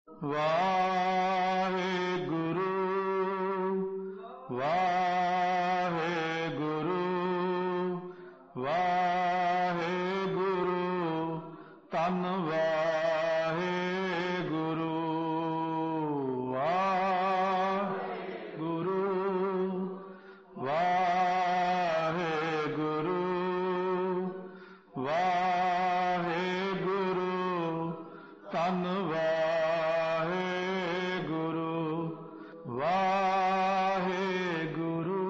ਵਾਹਿਗੁਰੂ ਵਾਹਿਗੁਰੂ ਵਾਹਿਗੁਰੂ ਧੰਨ ਵਾਹਿਗੁਰੂ ਵਾਹਿਗੁਰੂ ਵਾਹਿਗੁਰੂ ਵਾਹਿਗੁਰੂ ਧੰਨ ਵਾਹਿਗੁਰੂ ਵਾਹਿਗੁਰੂ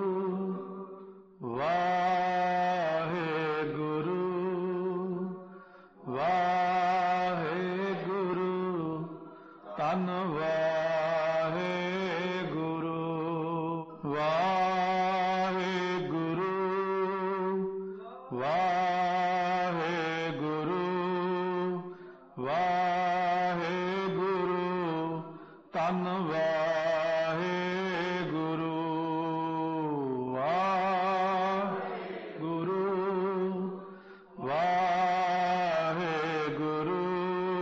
ਵਾਹਿਗੁਰੂ ਵਾਹਿਗੁਰੂ ਧੰਨ ਵਾਹਿਗੁਰੂ ਵਾਹਿਗੁਰੂ ਵਾਹਿਗੁਰੂ ਵਾਹਿਗੁਰੂ ਧੰਨ ਵਾਹਿਗੁਰੂ ਵਾਹਿਗੁਰੂ ਵਾਹਿਗੁਰੂ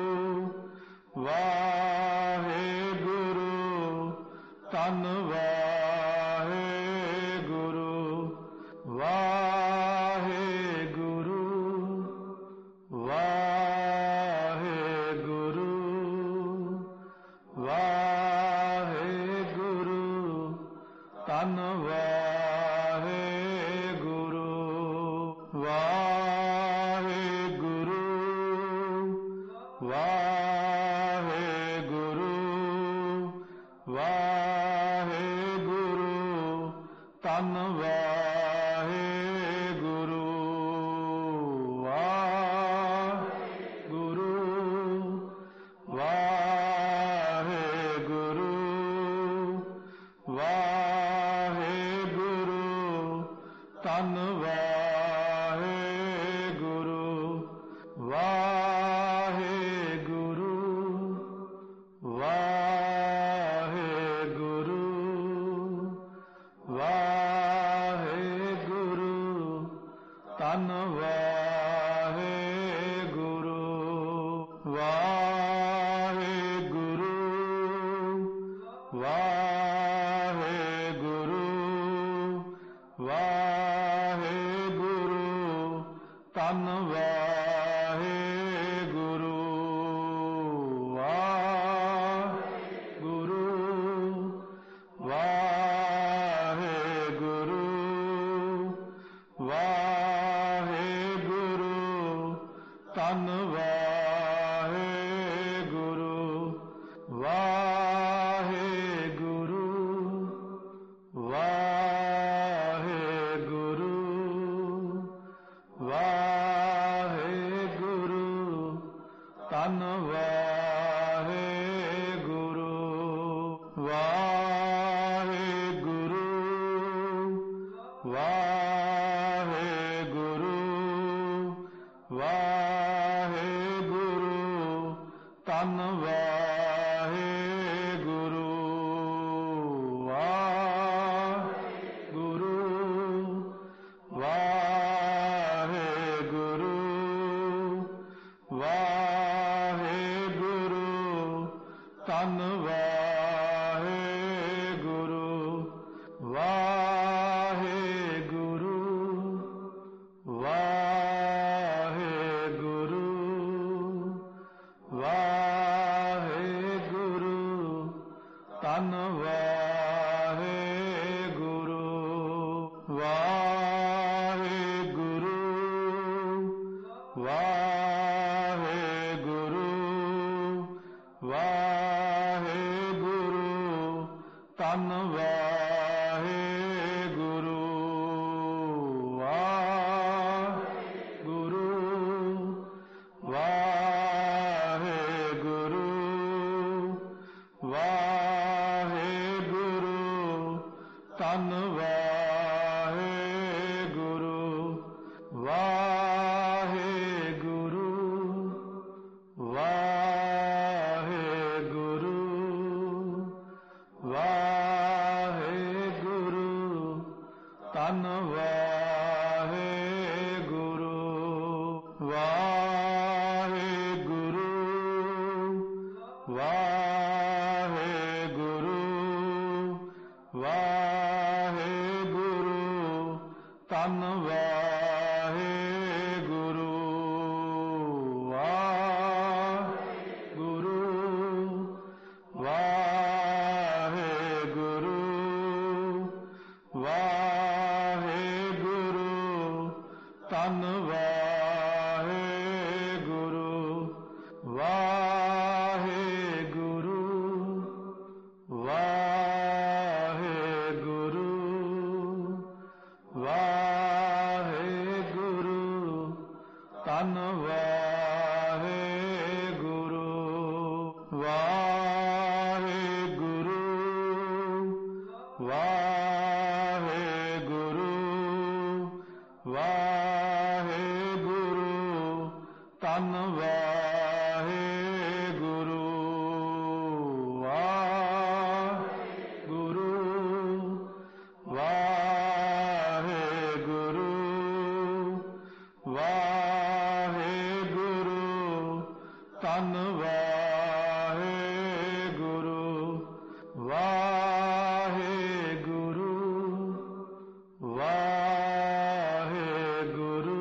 ਵਾਹਿਗੁਰੂ ਧੰਨ ਵਾਹਿਗੁਰੂ ਵਾਹਿਗੁਰੂ ਵਾਹਿਗੁਰੂ ਵਾਹਿਗੁਰੂ ਧੰਨ ਵਾਹਿਗੁਰੂ ਵਾਹਿਗੁਰੂ ਵਾਹਿਗੁਰੂ ਵਾਹਿਗੁਰੂ ਧੰਨ ਵਾਹਿਗੁਰੂ ਵਾਹਿਗੁਰੂ ਵਾਹਿਗੁਰੂ ਵਾਹਿਗੁਰੂ ਧੰਨ ਵਾਹਿਗੁਰੂ ਵਾਹਿਗੁਰੂ ਵਾਹਿਗੁਰੂ ਵਾਹਿਗੁਰੂ ਧੰਨ ਵਾਹਿਗੁਰੂ ਵਾਹਿਗੁਰੂ ਵਾਹਿਗੁਰੂ ਵਾਹਿਗੁਰੂ ਧੰਨ ਵਾਹਿਗੁਰੂ ਵਾਹਿਗੁਰੂ ਵਾਹਿਗੁਰੂ ਵਾਹਿਗੁਰੂ ਧੰਨ ਵਾਹਿਗੁਰੂ ਵਾਹਿਗੁਰੂ ਵਾਹਿਗੁਰੂ ਵਾਹਿਗੁਰੂ ਧੰਨ ਵਾਹਿਗੁਰੂ ਵਾਹਿਗੁਰੂ ਵਾਹਿਗੁਰੂ ਵਾਹਿਗੁਰੂ ਧੰਨ ਵਾਹਿਗੁਰੂ ਵਾਹਿਗੁਰੂ ਵਾਹਿਗੁਰੂ ਵਾਹਿਗੁਰੂ ਧੰਨ ਵਾਹਿਗੁਰੂ ਵਾਹਿਗੁਰੂ ਵਾਹਿਗੁਰੂ ਵਾਹਿਗੁਰੂ ਧੰਨ ਵਾਹਿਗੁਰੂ ਵਾਹਿਗੁਰੂ ਵਾਹਿਗੁਰੂ ਵਾਹਿਗੁਰੂ ਧੰਨ ਵਾਹਿਗੁਰੂ ਵਾਹਿਗੁਰੂ ਵਾਹਿਗੁਰੂ ਵਾਹਿਗੁਰੂ ਧੰਨ ਵਾਹਿਗੁਰੂ ਵਾਹਿਗੁਰੂ ਵਾਹਿਗੁਰੂ ਵਾਹਿਗੁਰੂ ਧੰਨ ਵਾਹਿਗੁਰੂ ਵਾਹਿਗੁਰੂ ਵਾਹਿਗੁਰੂ ਧੰਨ ਵਾਹਿਗੁਰੂ। ਵਾਹਿਗੁਰੂ ਵਾਹਿਗੁਰੂ ਵਾਹਿਗੁਰੂ ਧੰਨ ਵਾਹਿਗੁਰੂ। ਵਾਹਿਗੁਰੂ ਵਾਹਿਗੁਰੂ ਵਾਹਿਗੁਰੂ ਧੰਨ ਵਾਹਿਗੁਰੂ। ਵਾਹਿਗੁਰੂ ਵਾਹਿਗੁਰੂ ਵਾਹਿਗੁਰੂ ਧੰਨ ਵਾਹਿਗੁਰੂ। ਵਾਹਿਗੁਰੂ ਵਾਹਿਗੁਰੂ ਵਾਹਿਗੁਰੂ ਧੰਨ ਵਾਹਿਗੁਰੂ। ਵਾਹਿਗੁਰੂ ਵਾਹਿਗੁਰੂ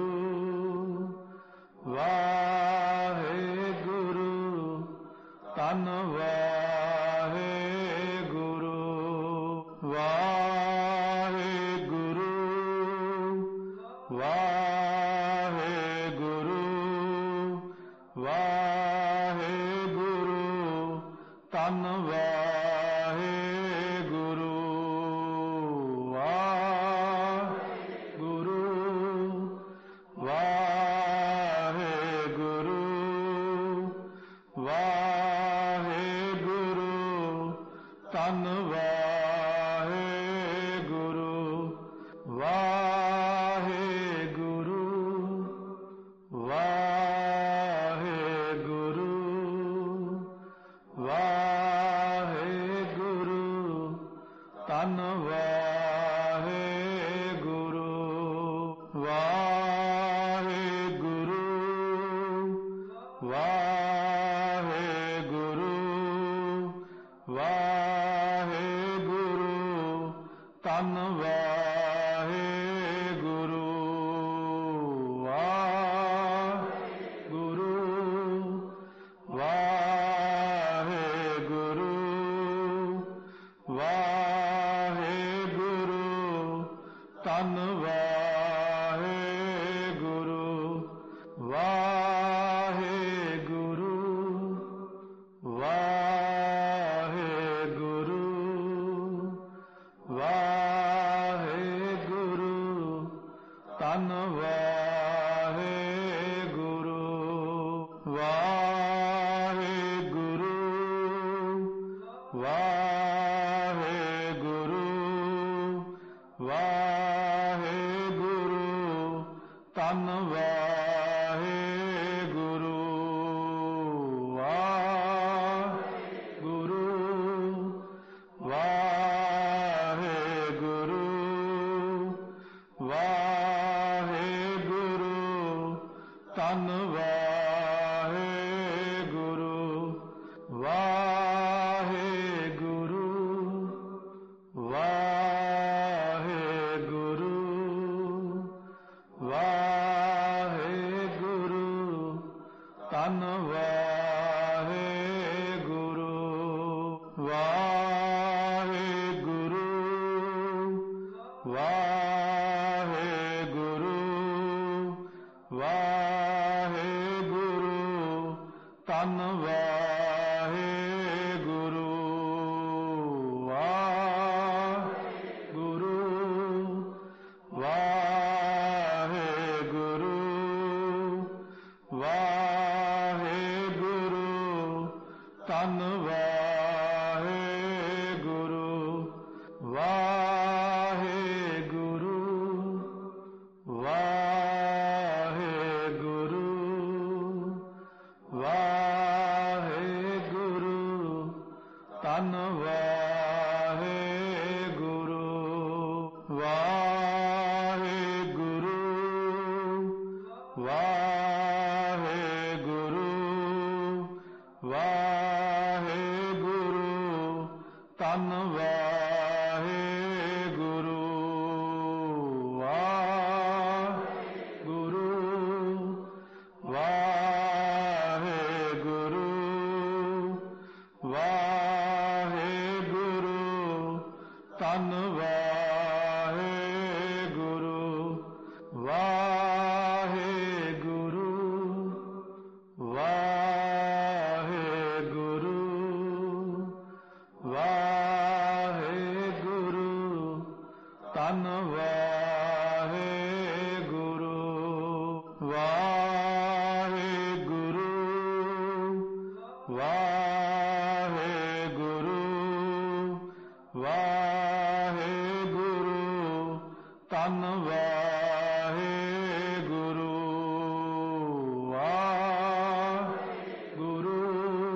ਵਾਹਿਗੁਰੂ ਧੰਨ ਵਾਹਿਗੁਰੂ। ਵਾਹਿਗੁਰੂ ਵਾਹਿਗੁਰੂ ਵਾਹਿਗੁਰੂ ਧੰਨ ਵਾਹਿਗੁਰੂ। ਵਾਹਿਗੁਰੂ ਵਾਹਿਗੁਰੂ ਵਾਹਿਗੁਰੂ ਧੰਨ ਵਾਹਿਗੁਰੂ। ਵਾਹਿਗੁਰੂ ਵਾਹਿਗੁਰੂ ਵਾਹਿਗੁਰੂ ਧੰਨ ਵਾਹਿਗੁਰੂ। ਵਾਹਿਗੁਰੂ ਵਾਹਿਗੁਰੂ ਵਾਹਿਗੁਰੂ ਧੰਨ ਵਾਹਿਗੁਰੂ। ਵਾਹਿਗੁਰੂ ਵਾਹਿਗੁਰੂ ਵਾਹਿਗੁਰੂ ਧੰਨ ਵਾਹਿਗੁਰੂ। ਵਾਹਿਗੁਰੂ ਵਾਹਿਗੁਰੂ ਵਾਹਿਗੁਰੂ ਧੰਨ ਵਾਹਿਗੁਰੂ। ਵਾਹਿਗੁਰੂ ਵਾਹਿਗੁਰੂ ਵਾਹਿਗੁਰੂ ਧੰਨ ਵਾਹਿਗੁਰੂ। ਵਾਹਿਗੁਰੂ ਵਾਹਿਗੁਰੂ ਵਾਹਿਗੁਰੂ ਧੰਨ ਵਾਹਿਗੁਰੂ। ਵਾਹਿਗੁਰੂ ਵਾਹਿਗੁਰੂ ਵਾਹਿਗੁਰੂ ਧੰਨ ਵਾਹਿਗੁਰੂ। ਵਾਹਿਗੁਰੂ ਵਾਹਿਗੁਰੂ ਵਾਹਿਗੁਰੂ ਧੰਨ ਵਾਹਿਗੁਰੂ। ਵਾਹਿਗੁਰੂ ਵਾਹਿਗੁਰੂ ਵਾਹਿਗੁਰੂ ਧੰਨ ਵਾਹਿਗੁਰੂ। ਵਾਹਿਗੁਰੂ ਵਾਹਿਗੁਰੂ ਵਾਹਿਗੁਰੂ ਧੰਨ ਵਾਹਿਗੁਰੂ। ਵਾਹਿਗੁਰੂ ਵਾਹਿਗੁਰੂ ਵਾਹਿਗੁਰੂ ਧੰਨ ਵਾਹਿਗੁਰੂ। ਵਾਹਿਗੁਰੂ ਵਾਹਿਗੁਰੂ ਵਾਹਿਗੁਰੂ ਧੰਨ ਵਾਹਿਗੁਰੂ। ਵਾਹਿਗੁਰੂ ਵਾਹਿਗੁਰੂ ਵਾਹਿਗੁਰੂ ਧੰਨ ਵਾਹਿਗੁਰੂ। ਵਾਹਿਗੁਰੂ ਵਾਹਿਗੁਰੂ ਵਾਹਿਗੁਰੂ ਧੰਨ ਵਾਹਿਗੁਰੂ। ਵਾਹਿਗੁਰੂ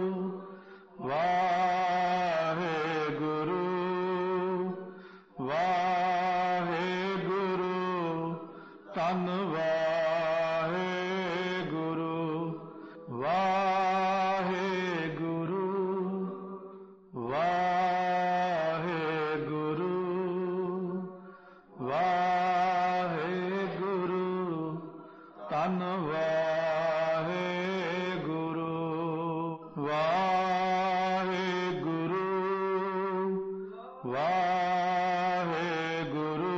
ਵਾਹਿਗੁਰੂ ਵਾਹਿਗੁਰੂ ਧੰਨ ਵਾਹਿਗੁਰੂ। ਵਾਹਿਗੁਰੂ ਵਾਹਿਗੁਰੂ ਵਾਹਿਗੁਰੂ ਧੰਨ ਵਾਹਿਗੁਰੂ। ਵਾਹਿਗੁਰੂ ਵਾਹਿਗੁਰੂ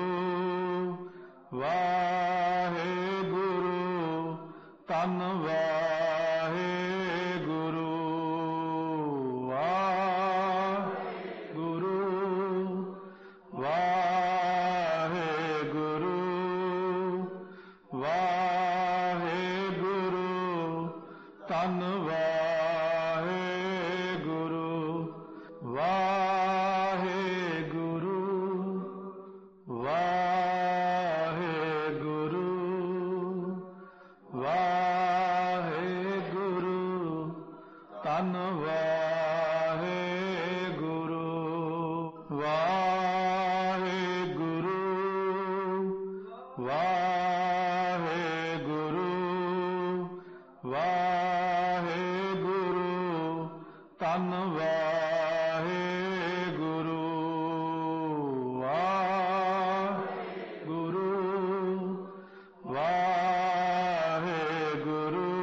ਵਾਹਿਗੁਰੂ ਧੰਨ ਵਾਹਿਗੁਰੂ। ਵਾਹਿਗੁਰੂ ਵਾਹਿਗੁਰੂ ਵਾਹਿਗੁਰੂ ਧੰਨ ਵਾਹਿਗੁਰੂ। ਵਾਹਿਗੁਰੂ ਵਾਹਿਗੁਰੂ ਵਾਹਿਗੁਰੂ ਧੰਨ ਵਾਹਿਗੁਰੂ। ਵਾਹਿਗੁਰੂ ਵਾਹਿਗੁਰੂ ਵਾਹਿਗੁਰੂ ਧੰਨ ਵਾਹਿਗੁਰੂ। ਵਾਹਿਗੁਰੂ ਵਾਹਿਗੁਰੂ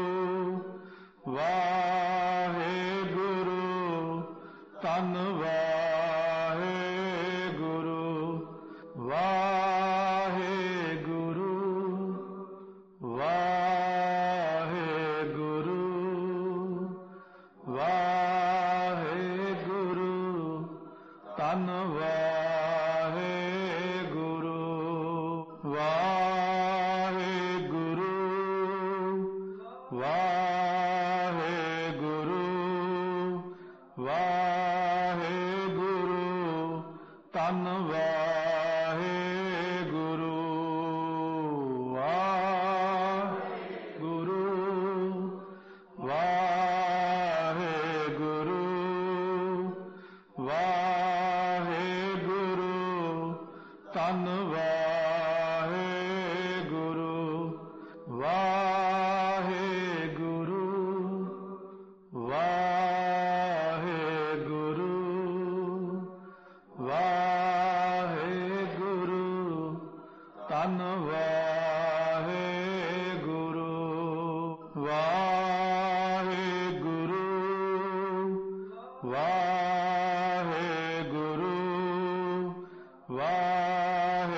ਵਾਹਿਗੁਰੂ ਧੰਨ ਵਾਹਿਗੁਰੂ। ਵਾਹਿਗੁਰੂ ਵਾਹਿਗੁਰੂ ਵਾਹਿਗੁਰੂ ਧੰਨ ਵਾਹਿਗੁਰੂ। ਵਾਹਿਗੁਰੂ ਵਾਹਿਗੁਰੂ ਵਾਹਿਗੁਰੂ ਧੰਨ ਵਾਹਿਗੁਰੂ। ਵਾਹਿਗੁਰੂ ਵਾਹਿਗੁਰੂ ਵਾਹਿਗੁਰੂ ਧੰਨ ਵਾਹਿਗੁਰੂ। ਵਾਹਿਗੁਰੂ ਵਾਹਿਗੁਰੂ ਵਾਹਿਗੁਰੂ ਧੰਨ ਵਾਹਿਗੁਰੂ। ਵਾਹਿਗੁਰੂ ਵਾਹਿਗੁਰੂ ਵਾਹਿਗੁਰੂ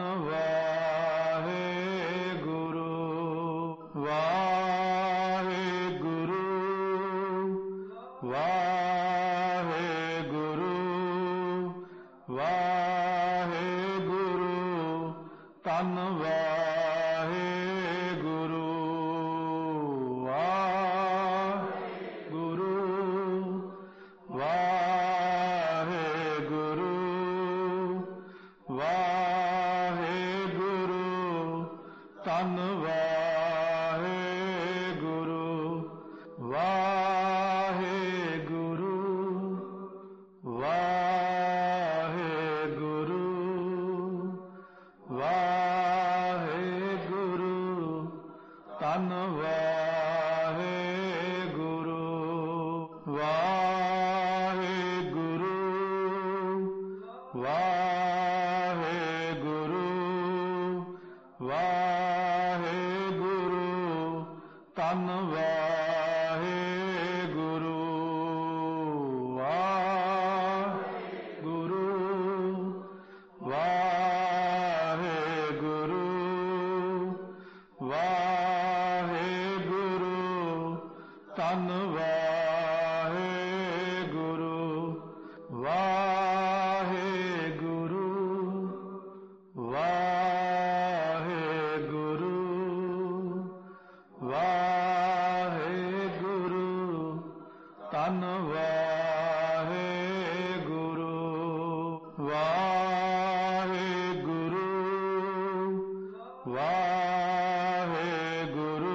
ਵਾਹਿਗੁਰੂ ਵਾਹਿਗੁਰੂ ਵਾਹਿਗੁਰੂ ਵਾਹਿਗੁਰੂ ਧੰਨ ਵਾਹਿਗੁਰੂ ਵਾਹਿਗੁਰੂ ਵਾਹਿਗੁਰੂ ਵਾਹਿਗੁਰੂ ਧੰਨ ਵਾਹਿਗੁਰੂ ਵਾਹਿਗੁਰੂ ਵਾਹਿਗੁਰੂ ਵਾਹਿਗੁਰੂ ਧੰਨ ਵਾਹਿਗੁਰੂ ਵਾਹਿਗੁਰੂ ਵਾਹਿਗੁਰੂ ਵਾਹਿਗੁਰੂ ਧੰਨ ਵਾਹਿਗੁਰੂ ਵਾਹਿਗੁਰੂ ਵਾਹਿਗੁਰੂ ਵਾਹਿਗੁਰੂ ਧੰਨ ਵਾਹਿਗੁਰੂ ਵਾਹਿਗੁਰੂ ਵਾਹਿਗੁਰੂ ਵਾਹਿਗੁਰੂ ਧੰਨ ਵਾਹਿਗੁਰੂ ਵਾਹਿਗੁਰੂ ਵਾਹਿਗੁਰੂ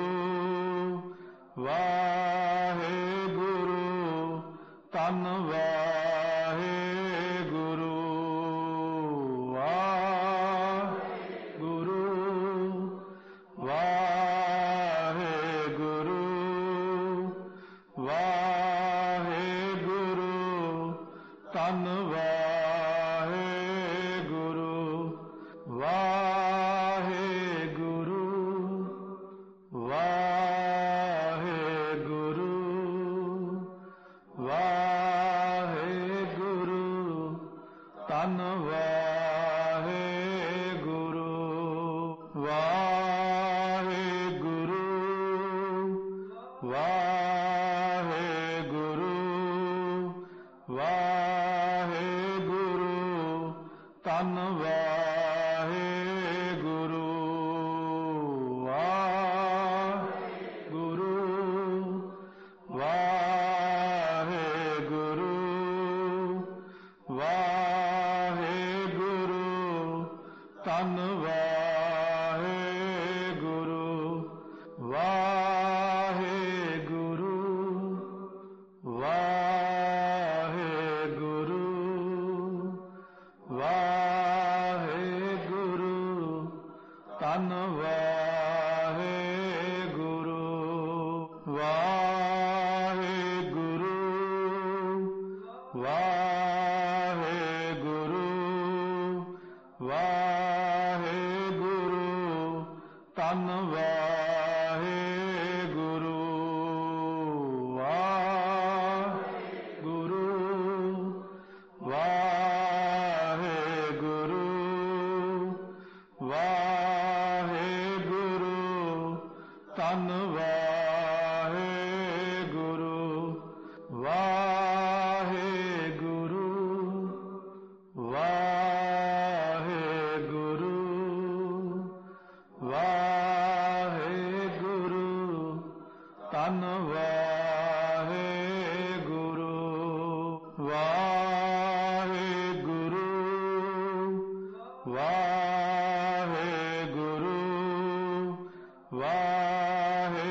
ਵਾਹਿਗੁਰੂ ਧੰਨ ਵਾਹਿਗੁਰੂ ਵਾਹਿਗੁਰੂ ਵਾਹਿਗੁਰੂ ਵਾਹਿਗੁਰੂ ਧੰਨ ਵਾਹਿਗੁਰੂ ਵਾਹਿਗੁਰੂ ਵਾਹਿਗੁਰੂ ਵਾਹਿਗੁਰੂ ਧੰਨ ਵਾਹਿਗੁਰੂ ਵਾਹਿਗੁਰੂ ਵਾਹਿਗੁਰੂ ਵਾਹਿਗੁਰੂ ਧੰਨ ਵਾਹਿਗੁਰੂ ਵਾਹਿਗੁਰੂ ਵਾਹਿਗੁਰੂ ਵਾਹਿਗੁਰੂ ਧੰਨ ਵਾਹਿਗੁਰੂ ਵਾਹਿਗੁਰੂ ਵਾਹਿਗੁਰੂ ਵਾਹਿਗੁਰੂ ਧੰਨ ਵਾਹਿਗੁਰੂ ਵਾਹਿਗੁਰੂ ਵਾਹਿਗੁਰੂ ਵਾਹਿਗੁਰੂ ਧੰਨ ਵਾਹਿਗੁਰੂ ਵਾਹਿਗੁਰੂ ਵਾਹਿਗੁਰੂ ਵਾਹਿਗੁਰੂ ਧੰਨ ਵਾਹਿਗੁਰੂ ਵਾਹਿਗੁਰੂ ਵਾਹਿਗੁਰੂ ਵਾਹਿਗੁਰੂ ਧੰਨ ਵਾਹਿਗੁਰੂ ਵਾਹਿਗੁਰੂ ਵਾਹਿਗੁਰੂ ਵਾਹਿਗੁਰੂ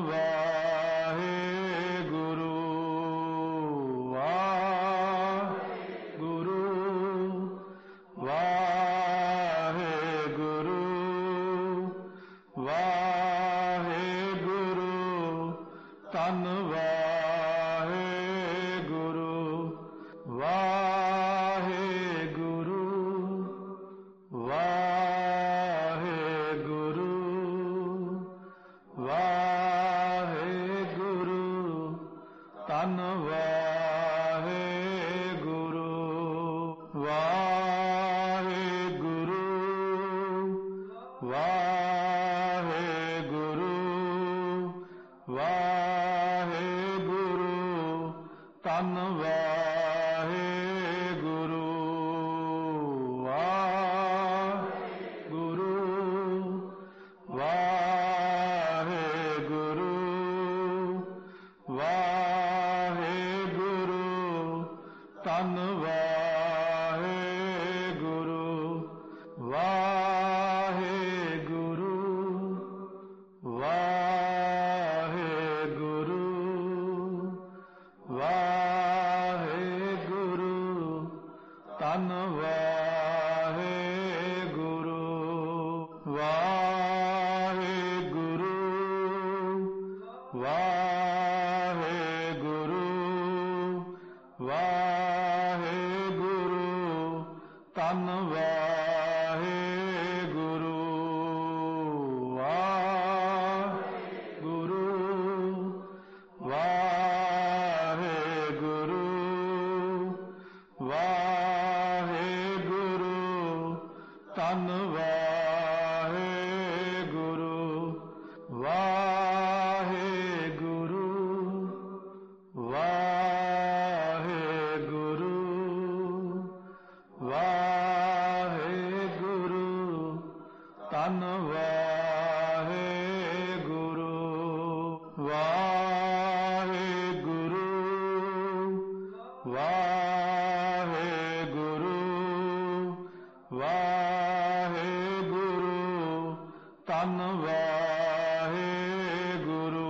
ਵਾਹਿਗੁਰੂ ਵਾਹਿਗੁਰੂ ਵਾਹਿਗੁਰੂ ਵਾਹਿਗੁਰੂ ਧੰਨ ਵਾਹਿਗੁਰੂ ਵਾਹਿਗੁਰੂ ਵਾਹਿਗੁਰੂ ਵਾਹਿਗੁਰੂ ਧੰਨ ਵਾਹਿਗੁਰੂ ਵਾਹਿਗੁਰੂ ਵਾਹਿਗੁਰੂ ਵਾਹਿਗੁਰੂ ਧੰਨ ਵਾਹਿਗੁਰੂ ਵਾਹਿਗੁਰੂ ਵਾਹਿਗੁਰੂ ਵਾਹਿਗੁਰੂ ਧੰਨ ਵਾਹਿਗੁਰੂ ਵਾਹਿਗੁਰੂ ਵਾਹਿਗੁਰੂ ਵਾਹਿਗੁਰੂ ਧੰਨ ਵਾਹਿਗੁਰੂ ਵਾਹਿਗੁਰੂ ਵਾਹਿਗੁਰੂ ਵਾਹਿਗੁਰੂ ਧੰਨ ਵਾਹਿਗੁਰੂ ਵਾਹਿਗੁਰੂ ਵਾਹਿਗੁਰੂ ਵਾਹਿਗੁਰੂ ਧੰਨ ਵਾਹਿਗੁਰੂ ਵਾਹਿਗੁਰੂ ਵਾਹਿਗੁਰੂ ਵਾਹਿਗੁਰੂ ਧੰਨ ਵਾਹਿਗੁਰੂ ਵਾਹਿਗੁਰੂ ਵਾਹਿਗੁਰੂ ਵਾਹਿਗੁਰੂ ਧੰਨ ਵਾਹਿਗੁਰੂ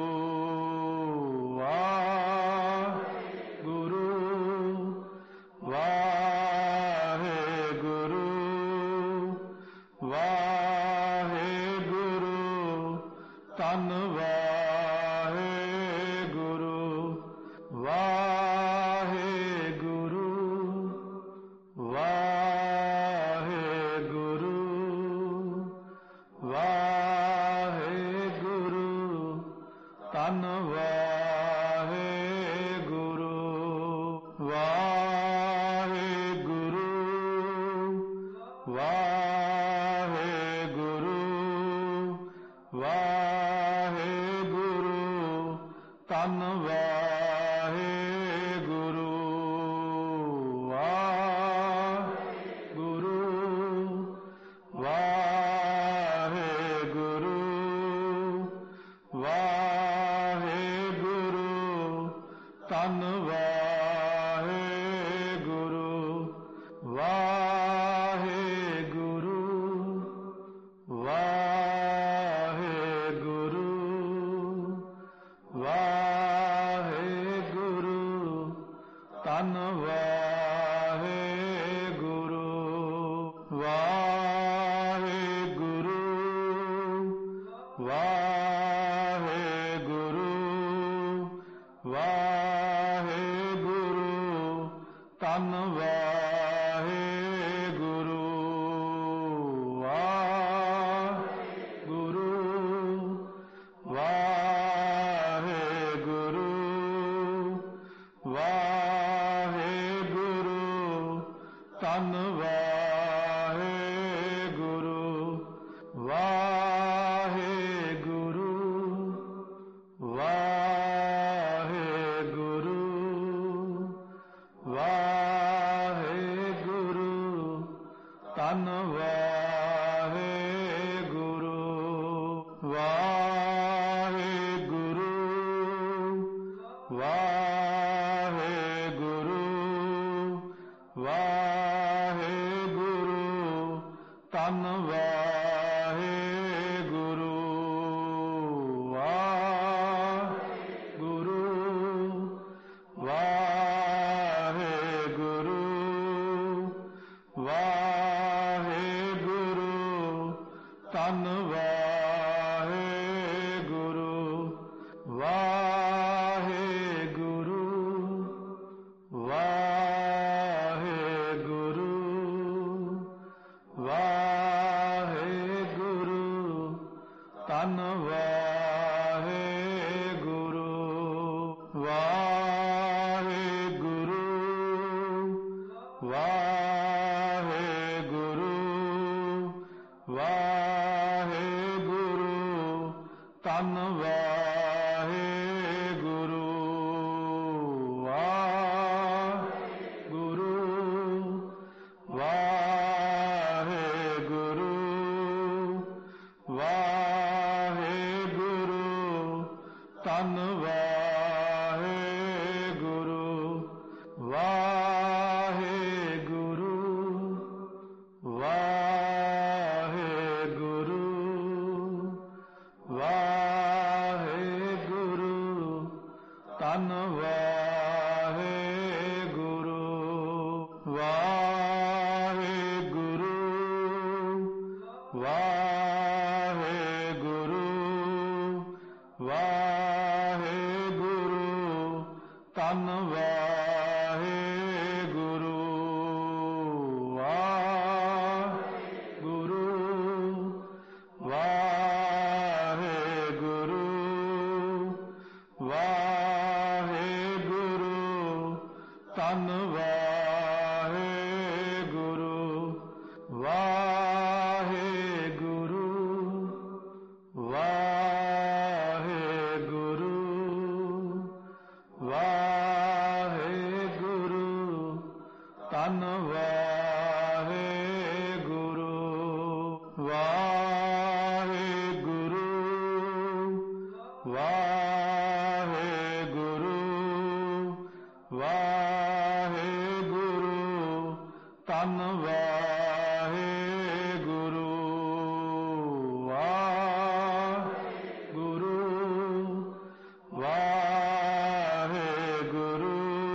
ਵਾਹਿਗੁਰੂ ਵਾਹਿਗੁਰੂ ਵਾਹਿਗੁਰੂ ਧੰਨ ਵਾਹਿਗੁਰੂ ਵਾਹਿਗੁਰੂ ਵਾਹਿਗੁਰੂ ਵਾਹਿਗੁਰੂ ਧੰਨ ਵਾਹਿਗੁਰੂ ਵਾਹਿਗੁਰੂ ਵਾਹਿਗੁਰੂ ਵਾਹਿਗੁਰੂ ਧੰਨ ਵਾਹਿਗੁਰੂ ਵਾਹਿਗੁਰੂ ਵਾਹਿਗੁਰੂ ਵਾਹਿਗੁਰੂ ਧੰਨ ਵਾਹਿਗੁਰੂ ਵਾਹਿਗੁਰੂ ਵਾਹਿਗੁਰੂ ਵਾਹਿਗੁਰੂ ਧੰਨ ਵਾਹਿਗੁਰੂ ਵਾਹਿਗੁਰੂ ਵਾਹਿਗੁਰੂ ਵਾਹਿਗੁਰੂ ਧੰਨ ਵਾਹਿਗੁਰੂ ਵਾਹਿਗੁਰੂ ਵਾਹਿਗੁਰੂ ਵਾਹਿਗੁਰੂ ਧੰਨ ਵਾਹਿਗੁਰੂ ਵਾਹਿਗੁਰੂ ਵਾਹਿਗੁਰੂ ਵਾਹਿਗੁਰੂ ਧੰਨ ਵਾਹਿਗੁਰੂ ਵਾਹਿਗੁਰੂ ਵਾਹਿਗੁਰੂ ਵਾਹਿਗੁਰੂ ਧੰਨ ਵਾਹਿਗੁਰੂ ਵਾਹਿਗੁਰੂ ਵਾਹਿਗੁਰੂ ਵਾਹਿਗੁਰੂ ਧੰਨ ਵਾਹਿਗੁਰੂ ਵਾਹਿਗੁਰੂ ਵਾਹਿਗੁਰੂ ਵਾਹਿਗੁਰੂ ਧੰਨ ਵਾਹਿਗੁਰੂ ਵਾਹਿਗੁਰੂ ਵਾਹਿਗੁਰੂ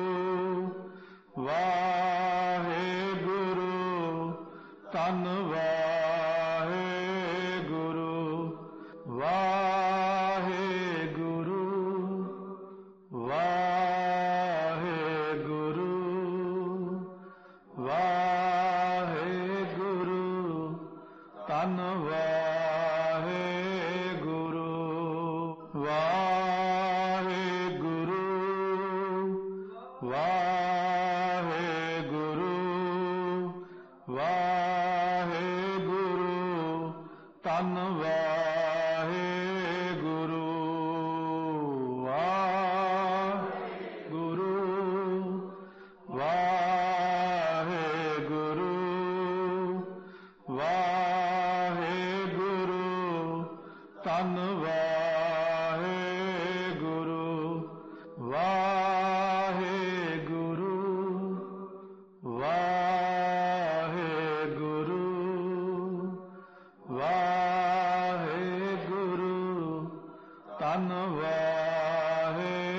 ਵਾਹਿਗੁਰੂ ਧੰਨ ਵਾਹਿਗੁਰੂ ਵਾਹਿਗੁਰੂ ਵਾਹਿਗੁਰੂ ਵਾਹਿਗੁਰੂ ਧੰਨ ਵਾਹਿਗੁਰੂ ਵਾਹਿਗੁਰੂ ਵਾਹਿਗੁਰੂ ਵਾਹਿਗੁਰੂ ਧੰਨ ਵਾਹਿਗੁਰੂ ਵਾਹਿਗੁਰੂ ਵਾਹਿਗੁਰੂ ਵਾਹਿਗੁਰੂ ਧੰਨ ਵਾਹਿਗੁਰੂ ਵਾਹਿਗੁਰੂ ਵਾਹਿਗੁਰੂ ਵਾਹਿਗੁਰੂ ਧੰਨ ਵਾਹਿਗੁਰੂ